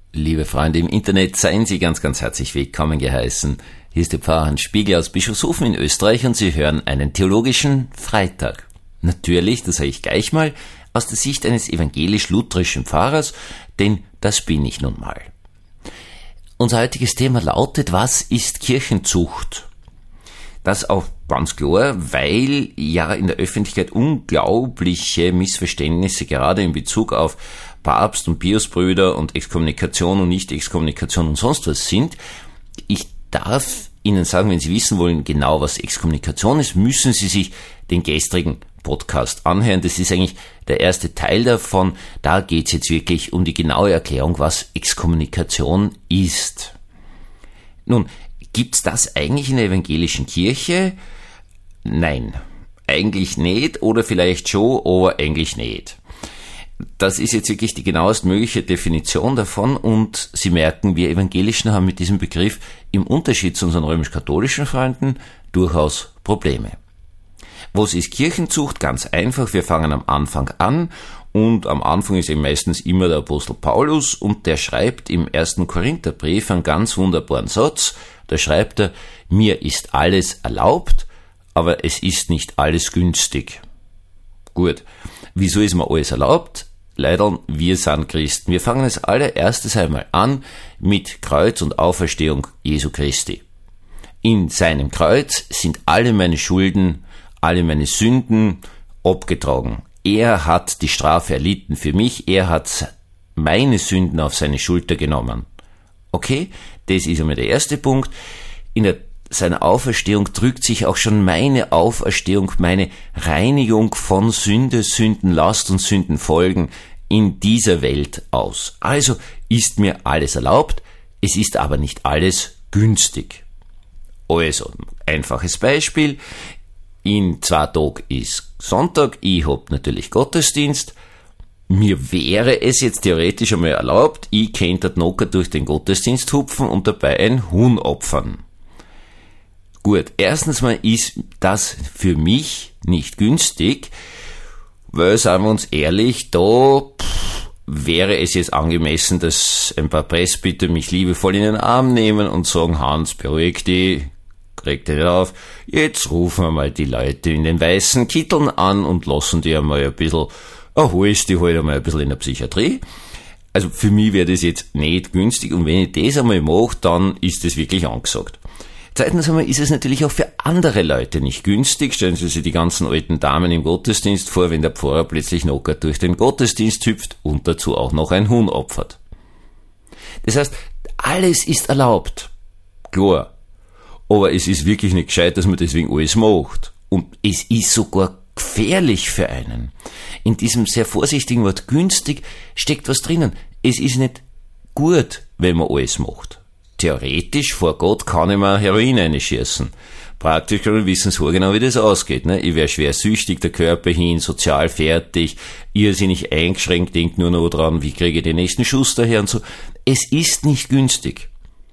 Liebe Freunde im Internet, seien Sie ganz, ganz herzlich willkommen geheißen. Hier ist der Pfarrer Hans Spiegel aus Bischofshofen in Österreich und Sie hören einen theologischen Freitag. Natürlich, das sage ich gleich mal, aus der Sicht eines evangelisch-lutherischen Pfarrers, denn das bin ich nun mal. Unser heutiges Thema lautet, was ist Kirchenzucht? Das auch ganz klar, weil ja in der Öffentlichkeit unglaubliche Missverständnisse gerade in Bezug auf Papst und Piusbrüder und Exkommunikation und Nicht-Exkommunikation und sonst was sind. Ich darf Ihnen sagen, wenn Sie wissen wollen genau, was Exkommunikation ist, müssen Sie sich den gestrigen Podcast anhören. Das ist eigentlich der erste Teil davon. Da geht es jetzt wirklich um die genaue Erklärung, was Exkommunikation ist. Nun, gibt's das eigentlich in der evangelischen Kirche? Nein, eigentlich nicht oder vielleicht schon, aber eigentlich nicht. Das ist jetzt wirklich die genauest mögliche Definition davon und Sie merken, wir Evangelischen haben mit diesem Begriff im Unterschied zu unseren römisch-katholischen Freunden durchaus Probleme. Was ist Kirchenzucht? Ganz einfach, wir fangen am Anfang an und am Anfang ist eben meistens immer der Apostel Paulus und der schreibt im 1. Korintherbrief einen ganz wunderbaren Satz, da schreibt er, mir ist alles erlaubt, aber es ist nicht alles günstig. Gut, wieso ist mir alles erlaubt? Leider, wir sind Christen. Wir fangen als allererstes einmal an mit Kreuz und Auferstehung Jesu Christi. In seinem Kreuz sind alle meine Schulden, alle meine Sünden abgetragen. Er hat die Strafe erlitten für mich, er hat meine Sünden auf seine Schulter genommen. Okay, das ist einmal der erste Punkt. In seiner Auferstehung drückt sich auch schon meine Auferstehung, meine Reinigung von Sünde, Sündenlast und Sündenfolgen in dieser Welt aus. Also ist mir alles erlaubt, es ist aber nicht alles günstig. Also, einfaches Beispiel, in 2 Tagen ist Sonntag, ich hab natürlich Gottesdienst, mir wäre es jetzt theoretisch einmal erlaubt, ich könnte locker durch den Gottesdienst hupfen und dabei ein Huhn opfern. Gut, erstens mal ist das für mich nicht günstig, weil, sagen wir uns ehrlich, da wäre es jetzt angemessen, dass ein paar Presbyter mich liebevoll in den Arm nehmen und sagen, Hans, beruhig dich, reg dich nicht auf, jetzt rufen wir mal die Leute in den weißen Kitteln an und lassen die einmal ein bisschen, erholst die halt einmal ein bisschen in der Psychiatrie. Also für mich wäre das jetzt nicht günstig und wenn ich das einmal mache, dann ist das wirklich angesagt. Zweitens einmal ist es natürlich auch für andere Leute nicht günstig. Stellen Sie sich die ganzen alten Damen im Gottesdienst vor, wenn der Pfarrer plötzlich locker durch den Gottesdienst hüpft und dazu auch noch ein Huhn opfert. Das heißt, alles ist erlaubt. Klar. Aber es ist wirklich nicht gescheit, dass man deswegen alles macht. Und es ist sogar gefährlich für einen. In diesem sehr vorsichtigen Wort günstig steckt was drinnen. Es ist nicht gut, wenn man alles macht. Theoretisch, vor Gott, kann ich mir Heroin einschießen. Praktisch kann man wissen so genau, wie das ausgeht. Ne? Ich wäre schwer süchtig, der Körper hin, sozial fertig, irrsinnig eingeschränkt, denkt nur noch dran, wie kriege ich den nächsten Schuss daher und so. Es ist nicht günstig.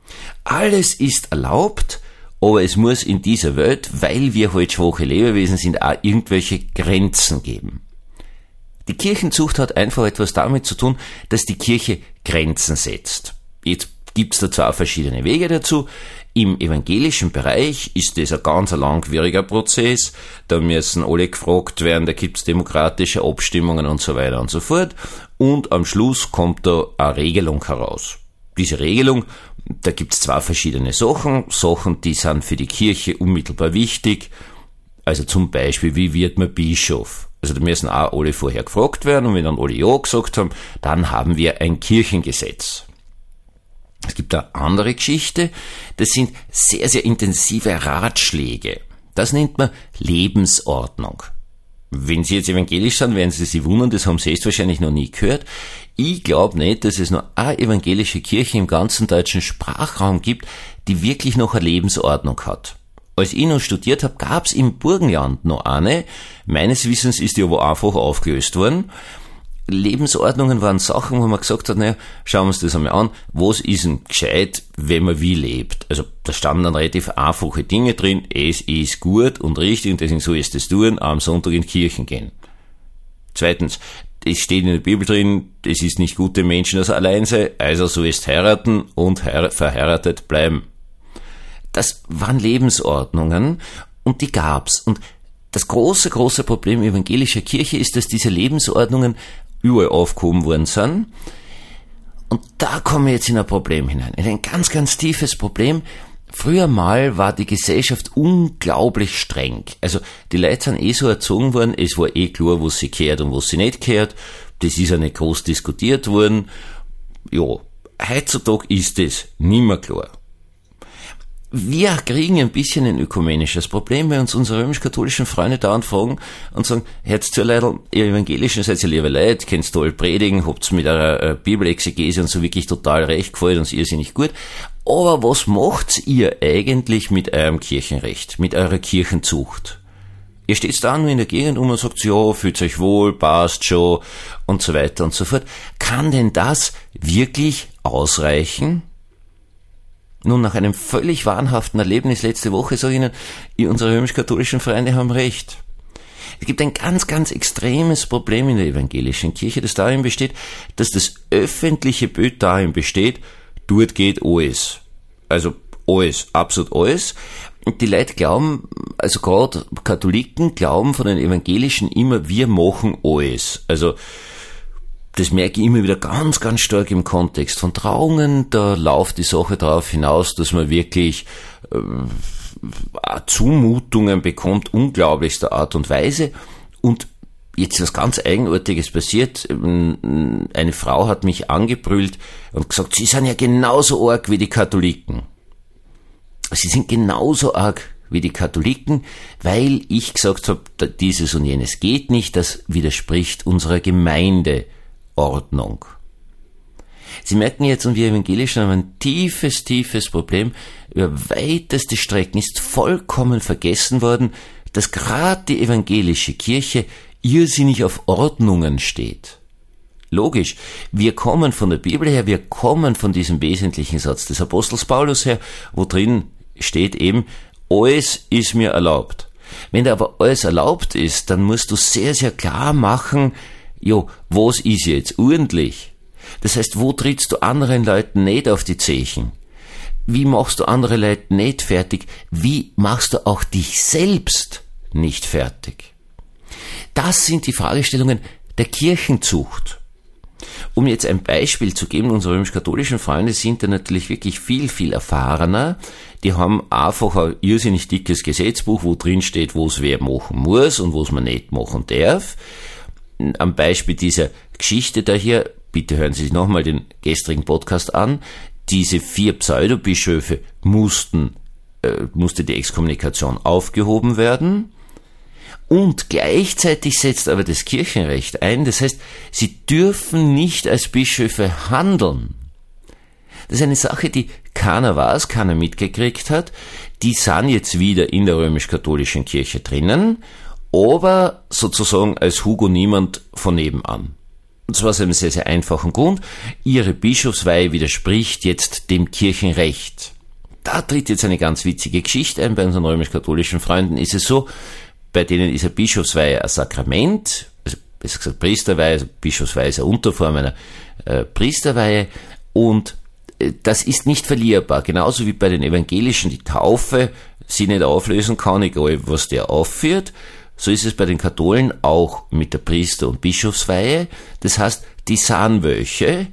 Alles ist erlaubt, aber es muss in dieser Welt, weil wir halt schwache Lebewesen sind, auch irgendwelche Grenzen geben. Die Kirchenzucht hat einfach etwas damit zu tun, dass die Kirche Grenzen setzt. Jetzt gibt's da zwar verschiedene Wege dazu. Im evangelischen Bereich ist das ein ganz langwieriger Prozess. Da müssen alle gefragt werden, da gibt's demokratische Abstimmungen und so weiter und so fort. Und am Schluss kommt da eine Regelung heraus. Diese Regelung, da gibt's 2 verschiedene Sachen. Sachen, die sind für die Kirche unmittelbar wichtig. Also zum Beispiel, wie wird man Bischof? Also da müssen auch alle vorher gefragt werden und wenn dann alle Ja gesagt haben, dann haben wir ein Kirchengesetz. Es gibt eine andere Geschichte, das sind sehr, sehr intensive Ratschläge. Das nennt man Lebensordnung. Wenn Sie jetzt evangelisch sind, werden Sie sich wundern, das haben Sie wahrscheinlich noch nie gehört. Ich glaube nicht, dass es nur eine evangelische Kirche im ganzen deutschen Sprachraum gibt, die wirklich noch eine Lebensordnung hat. Als ich noch studiert habe, gab es im Burgenland noch eine. Meines Wissens ist die aber einfach aufgelöst worden. Lebensordnungen waren Sachen, wo man gesagt hat, naja, schauen wir uns das einmal an, was ist denn gescheit, wenn man wie lebt? Also da standen dann relativ einfache Dinge drin, es ist gut und richtig und deswegen so ist es tun, am Sonntag in die Kirchen gehen. Zweitens, es steht in der Bibel drin, es ist nicht gut dem Menschen, dass er allein sei, also sollst heiraten und verheiratet bleiben. Das waren Lebensordnungen und die gab's. Und das große Problem evangelischer Kirche ist, dass diese Lebensordnungen überall aufgehoben worden sind. Und da kommen wir jetzt in ein Problem hinein, in ein ganz, ganz tiefes Problem. Früher mal war die Gesellschaft unglaublich streng. Also die Leute sind so erzogen worden, es war klar, was sie kehrt und was sie nicht kehrt. Das ist ja nicht groß diskutiert worden. Ja, heutzutage ist es nicht mehr klar. Wir kriegen ein bisschen ein ökumenisches Problem, weil uns unsere römisch-katholischen Freunde dauernd fragen und sagen, hört's zu Leute, ihr Evangelischen seid ihr liebe Leute, kennst toll predigen, habt's mit eurer Bibelexegese und so wirklich total recht, gefällt uns irrsinnig gut. Aber was macht's ihr eigentlich mit eurem Kirchenrecht, mit eurer Kirchenzucht? Ihr steht da nur in der Gegend und sagt, ja, fühlt euch wohl, passt schon und so weiter und so fort. Kann denn das wirklich ausreichen? Nun, nach einem völlig wahnhaften Erlebnis letzte Woche sage ich Ihnen, unsere römisch-katholischen Freunde haben recht. Es gibt ein ganz, ganz extremes Problem in der evangelischen Kirche, das darin besteht, dass das öffentliche Bild darin besteht, dort geht alles. Also alles, absolut alles. Und die Leute glauben, also gerade Katholiken glauben von den Evangelischen immer, wir machen alles. Also das merke ich immer wieder ganz, ganz stark im Kontext von Trauungen. Da läuft die Sache darauf hinaus, dass man wirklich Zumutungen bekommt, unglaublichster Art und Weise. Und jetzt was ganz Eigenartiges passiert. Eine Frau hat mich angebrüllt und gesagt, Sie sind ja genauso arg wie die Katholiken. Sie sind genauso arg wie die Katholiken, weil ich gesagt habe, dieses und jenes geht nicht, das widerspricht unserer Gemeindeordnung. Sie merken jetzt, und wir Evangelischen haben ein tiefes, tiefes Problem. Über weiteste Strecken ist vollkommen vergessen worden, dass gerade die evangelische Kirche irrsinnig auf Ordnungen steht. Logisch, wir kommen von der Bibel her, wir kommen von diesem wesentlichen Satz des Apostels Paulus her, wo drin steht eben, alles ist mir erlaubt. Wenn da aber alles erlaubt ist, dann musst du sehr, sehr klar machen, was ist jetzt ordentlich? Das heißt, wo trittst du anderen Leuten nicht auf die Zechen? Wie machst du andere Leute nicht fertig? Wie machst du auch dich selbst nicht fertig? Das sind die Fragestellungen der Kirchenzucht. Um jetzt ein Beispiel zu geben, unsere römisch-katholischen Freunde sind da natürlich wirklich viel, viel erfahrener. Die haben einfach ein irrsinnig dickes Gesetzbuch, wo drin steht, was wer machen muss und was man nicht machen darf. Am Beispiel dieser Geschichte da hier, bitte hören Sie sich nochmal den gestrigen Podcast an, diese 4 Pseudobischöfe musste die Exkommunikation aufgehoben werden. Und gleichzeitig setzt aber das Kirchenrecht ein, das heißt, sie dürfen nicht als Bischöfe handeln. Das ist eine Sache, die keiner weiß, keiner mitgekriegt hat. Die sind jetzt wieder in der römisch-katholischen Kirche drinnen, aber sozusagen als Hugo Niemand von nebenan. Und zwar aus einem sehr, sehr einfachen Grund. Ihre Bischofsweihe widerspricht jetzt dem Kirchenrecht. Da tritt jetzt eine ganz witzige Geschichte ein. Bei unseren römisch-katholischen Freunden ist es so, bei denen ist eine Bischofsweihe ein Sakrament, also besser gesagt Priesterweihe, also Bischofsweihe ist eine Unterform einer Priesterweihe, und das ist nicht verlierbar. Genauso wie bei den Evangelischen die Taufe sie nicht auflösen kann, egal was der aufführt, so ist es bei den Katholen auch mit der Priester- und Bischofsweihe. Das heißt, die sind welche,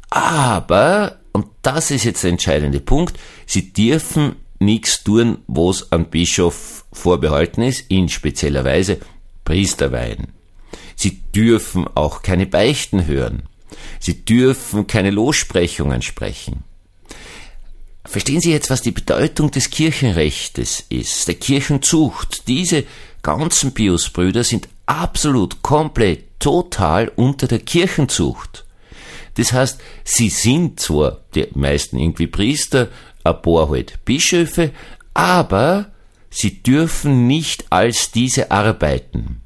aber, und das ist jetzt der entscheidende Punkt, sie dürfen nichts tun, was am Bischof vorbehalten ist, in spezieller Weise Priesterweihen. Sie dürfen auch keine Beichten hören. Sie dürfen keine Lossprechungen sprechen. Verstehen Sie jetzt, was die Bedeutung des Kirchenrechtes ist, der Kirchenzucht? Diese ganzen Piusbrüder sind absolut, komplett, total unter der Kirchenzucht. Das heißt, sie sind zwar die meisten irgendwie Priester, ein paar halt Bischöfe, aber sie dürfen nicht als diese arbeiten.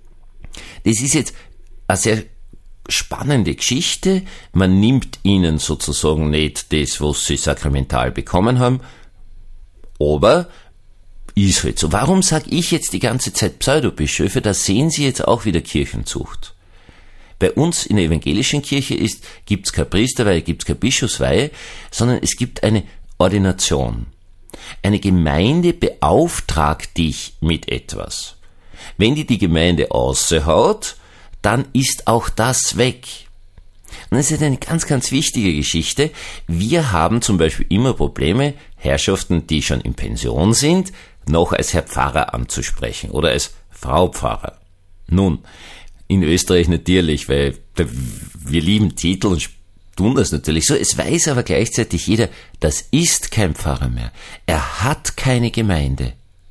Das ist jetzt eine sehr spannende Geschichte. Man nimmt ihnen sozusagen nicht das, was sie sakramental bekommen haben, aber ist halt so. Warum sage ich jetzt die ganze Zeit Pseudobischöfe? Da sehen Sie jetzt auch wieder Kirchenzucht. Bei uns in der evangelischen Kirche gibt's keine Priesterweihe, gibt's keine Bischofsweihe, sondern es gibt eine Ordination. Eine Gemeinde beauftragt dich mit etwas. Wenn die Gemeinde aushaut, dann ist auch das weg. Und das ist eine ganz, ganz wichtige Geschichte. Wir haben zum Beispiel immer Probleme, Herrschaften, die schon in Pension sind, noch als Herr Pfarrer anzusprechen oder als Frau Pfarrer. Nun, in Österreich natürlich, weil wir lieben Titel und tun das natürlich so. Es weiß aber gleichzeitig jeder, das ist kein Pfarrer mehr. Er hat keine Gemeinde.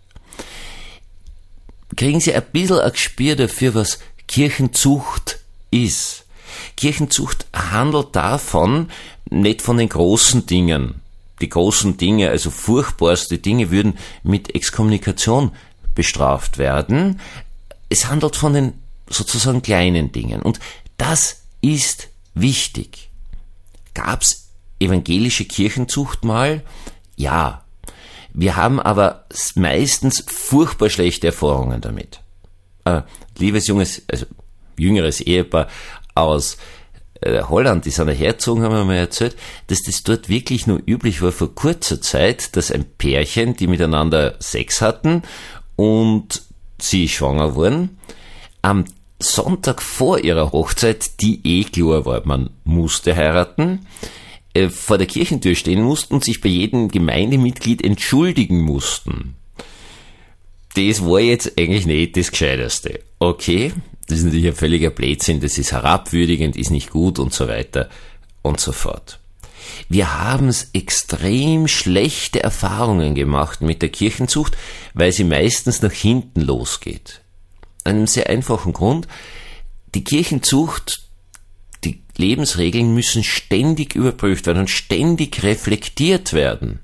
Kriegen Sie ein bisschen ein Gespür dafür, was Kirchenzucht ist. Kirchenzucht handelt davon, nicht von den großen Dingen. Die großen Dinge, also furchtbarste Dinge, würden mit Exkommunikation bestraft werden. Es handelt von den sozusagen kleinen Dingen. Und das ist wichtig. Gab's evangelische Kirchenzucht mal? Ja. Wir haben aber meistens furchtbar schlechte Erfahrungen damit. Liebes jüngeres Ehepaar aus Holland, die sind hergezogen, haben wir mal erzählt, dass das dort wirklich nur üblich war vor kurzer Zeit, dass ein Pärchen, die miteinander Sex hatten und sie schwanger wurden, am Sonntag vor ihrer Hochzeit, die klar war, man musste heiraten, vor der Kirchentür stehen mussten und sich bei jedem Gemeindemitglied entschuldigen mussten. Das war jetzt eigentlich nicht das Gescheiterste. Okay, das ist natürlich ein völliger Blödsinn, das ist herabwürdigend, ist nicht gut und so weiter und so fort. Wir haben extrem schlechte Erfahrungen gemacht mit der Kirchenzucht, weil sie meistens nach hinten losgeht. Einem sehr einfachen Grund, die Kirchenzucht, die Lebensregeln müssen ständig überprüft werden und ständig reflektiert werden.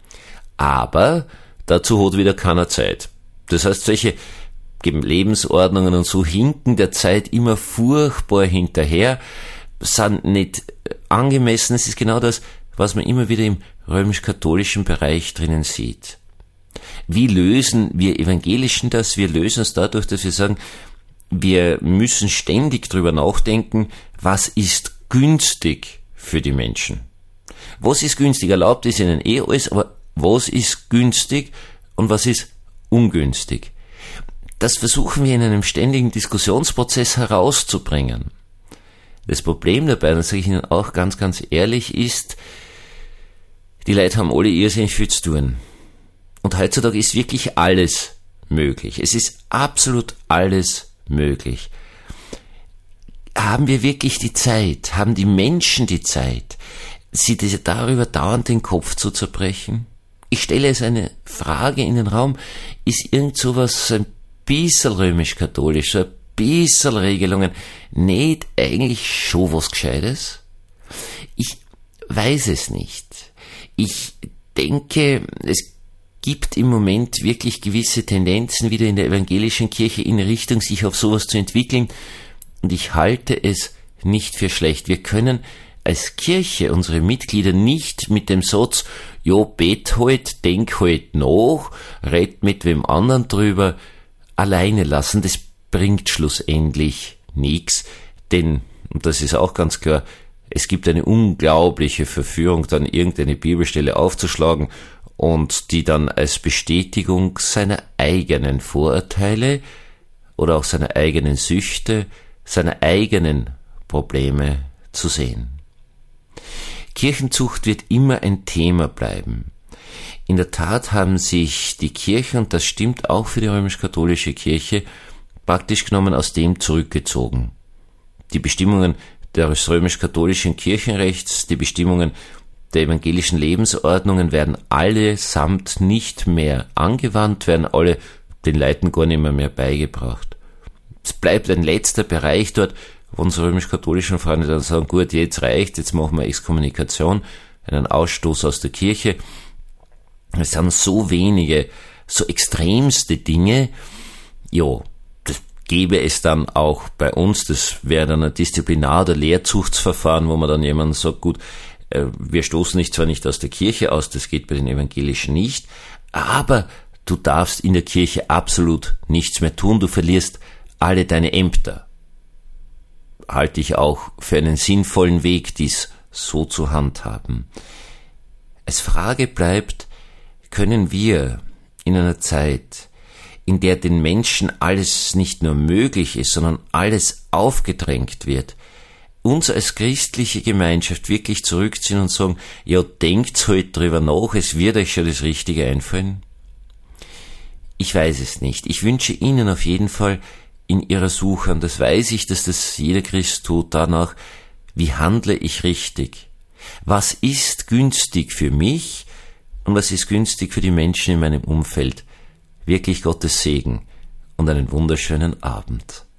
Aber dazu hat wieder keiner Zeit. Das heißt, solche Lebensordnungen und so hinken der Zeit immer furchtbar hinterher, sind nicht angemessen. Es ist genau das, was man immer wieder im römisch-katholischen Bereich drinnen sieht. Wie lösen wir Evangelischen das? Wir lösen es dadurch, dass wir sagen, wir müssen ständig drüber nachdenken, was ist günstig für die Menschen. Was ist günstig? Erlaubt ist ihnen alles, aber was ist günstig und was ist ungünstig? Das versuchen wir in einem ständigen Diskussionsprozess herauszubringen. Das Problem dabei, das sage ich Ihnen auch ganz, ganz ehrlich, ist, die Leute haben alle irrsinnig viel zu tun. Und heutzutage ist wirklich alles möglich. Es ist absolut alles möglich. Haben wir wirklich die Zeit? Haben die Menschen die Zeit, sich darüber dauernd den Kopf zu zerbrechen? Ich stelle jetzt eine Frage in den Raum. Ist irgend sowas so ein bisschen römisch-katholisch, so ein bisschen Regelungen, nicht eigentlich schon was Gescheites? Ich weiß es nicht. Ich denke, es gibt im Moment wirklich gewisse Tendenzen wieder in der evangelischen Kirche in Richtung, sich auf sowas zu entwickeln. Und ich halte es nicht für schlecht. Wir können als Kirche unsere Mitglieder nicht mit dem Satz, ja, bet halt, denk halt nach, red mit wem anderen drüber, alleine lassen. Das bringt schlussendlich nichts, denn, und das ist auch ganz klar, es gibt eine unglaubliche Verführung, dann irgendeine Bibelstelle aufzuschlagen und die dann als Bestätigung seiner eigenen Vorurteile oder auch seiner eigenen Süchte, seiner eigenen Probleme zu sehen. Kirchenzucht wird immer ein Thema bleiben. In der Tat haben sich die Kirche, und das stimmt auch für die römisch-katholische Kirche, praktisch genommen aus dem zurückgezogen. Die Bestimmungen des römisch-katholischen Kirchenrechts, die Bestimmungen der evangelischen Lebensordnungen werden allesamt nicht mehr angewandt, werden alle den Leuten gar nicht mehr beigebracht. Es bleibt ein letzter Bereich dort, wo unsere römisch-katholischen Freunde dann sagen, gut, jetzt reicht, jetzt machen wir Exkommunikation, einen Ausstoß aus der Kirche. Es sind so wenige, so extremste Dinge, ja, das gäbe es dann auch bei uns, das wäre dann ein Disziplinar- oder Lehrzuchtsverfahren, wo man dann jemandem sagt, gut, wir stoßen dich zwar nicht aus der Kirche aus, das geht bei den Evangelischen nicht, aber du darfst in der Kirche absolut nichts mehr tun, du verlierst alle deine Ämter. halte ich auch für einen sinnvollen Weg, dies so zu handhaben. Als Frage bleibt, können wir in einer Zeit, in der den Menschen alles nicht nur möglich ist, sondern alles aufgedrängt wird, uns als christliche Gemeinschaft wirklich zurückziehen und sagen, ja, denkt halt drüber nach, es wird euch schon das Richtige einfallen? Ich weiß es nicht. Ich wünsche Ihnen auf jeden Fall in Ihrer Suche, und das weiß ich, dass das jeder Christ tut, danach, wie handle ich richtig? Was ist günstig für mich und was ist günstig für die Menschen in meinem Umfeld? Wirklich Gottes Segen und einen wunderschönen Abend.